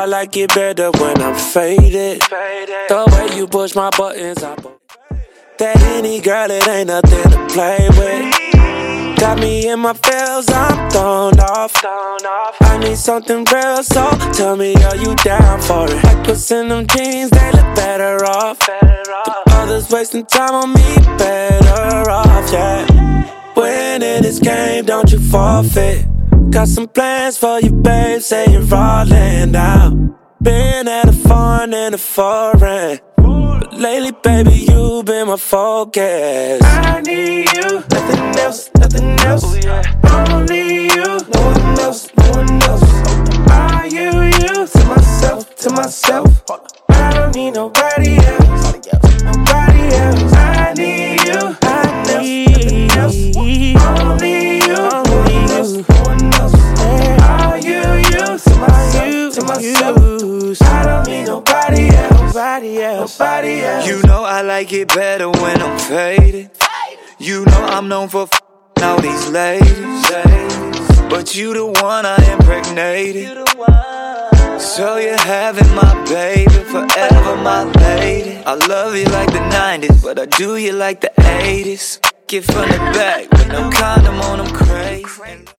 like it better when I'm faded. The way you push my buttons, that any girl, it ain't nothing to play with. Got me in my feels, I'm thrown off. I need something real, so tell me, are you down for it? Like what's in them jeans, they look better off. The others wasting time on me, better off, yeah. Winning this game, don't you forfeit. Got some plans for you, babe, say you're rolling out. Been at a foreign and a foreign, but lately, baby, you been my focus. I need you, nothing else, nothing else. Only you, no one else, no one else. I you, to myself, to myself. I don't need nobody else, nobody else. I need you, I need nothing else. Only you, no one else, no one else. I you, to myself. I don't need nobody else, nobody else. You know I like it better when I'm faded. You know I'm known for all these ladies. But you the one I impregnated. So you're having my baby, forever my lady. I love you like the 90s, but I do you like the 80s. Get from the back with no condom on, I'm crazy.